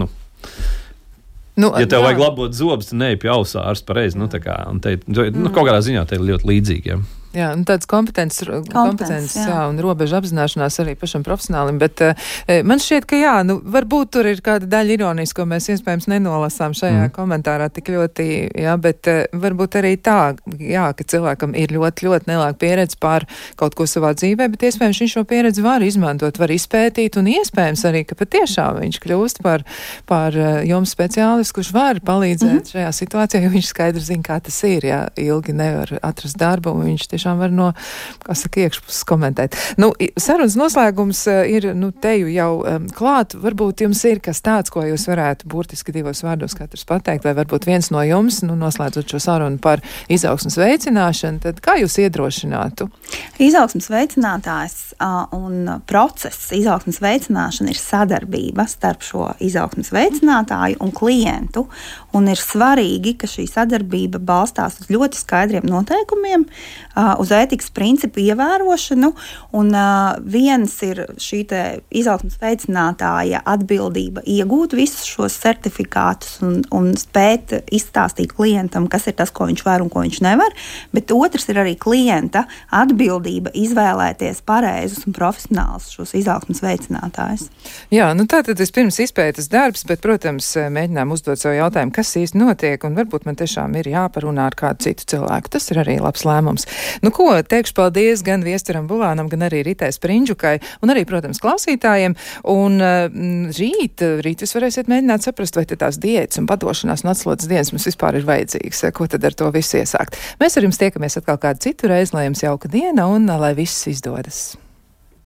ja tev vajag labot zobus, tu neej pie ausārsta pareizi, kaut kādā ziņā te ir ļoti līdzīgi, ja? Jā, tāds kompetences un robežu apzināšanās arī pašam profesionālim, bet man šķiet, ka varbūt tur ir kāda daļa ironijas, ko mēs iespējams nenolasām šajā komentārā tik ļoti, bet varbūt arī tā, ka cilvēkam ir ļoti, ļoti nelāga pieredze pār kaut ko savā dzīvē, bet iespējams viņš šo pieredzi var izmantot, var izpētīt un iespējams arī, ka patiešām viņš kļūst par jums speciālistu, kurš var palīdzēt šajā situācijā, jo viņš skaidri zina, kā tas ir, ilgi nevar atrast darbu un viņš var no, iekšpuses komentēt. Sarunas noslēgums ir, teju jau klāt. Varbūt jums ir kas tāds, ko jūs varētu burtiski 2 vārdos katrs pateikt, vai varbūt viens no jums, noslēdzot šo sarunu par izaugsmes veicināšanu, tad kā jūs iedrošinātu? Izaugsmes veicinātājs un process izaugsmes veicināšana ir sadarbība starp šo izaugsmes veicinātāju un klientu, un ir svarīgi, ka šī sadarbība balstās uz ļoti skaidriem noteikumiem, uz ētikas principu ievērošanu, un viens ir šī izaugsmes veicinātāja atbildība iegūt visus šos certifikātus un spēt izstāstīt klientam, kas ir tas, ko viņš var un ko viņš nevar, bet otrs ir arī klienta atbildība izvēlēties pareizus un profesionālus šos izaugsmes veicinātājus. Jā, tātad vispirms izpētes darbs, bet, protams, mēģinām uzdot savu jautājumu, kas īsti notiek, un varbūt man tiešām ir jāparunā ar kādu citu cilvēku. Tas ir arī labs lēmums. Teikšu paldies gan Viesturam Bulānam, gan arī Ritai Sprindžukai, un arī, protams, klausītājiem. Un rīt jūs varēsiet mēģināt saprast, vai tās diētas un padošanās un atslotas dienas mums vispār ir vajadzīgas. Ko tad ar to visu iesākt? Mēs ar jums tiekamies atkal kādu citu reizi, lai jums jauka diena un lai viss izdodas.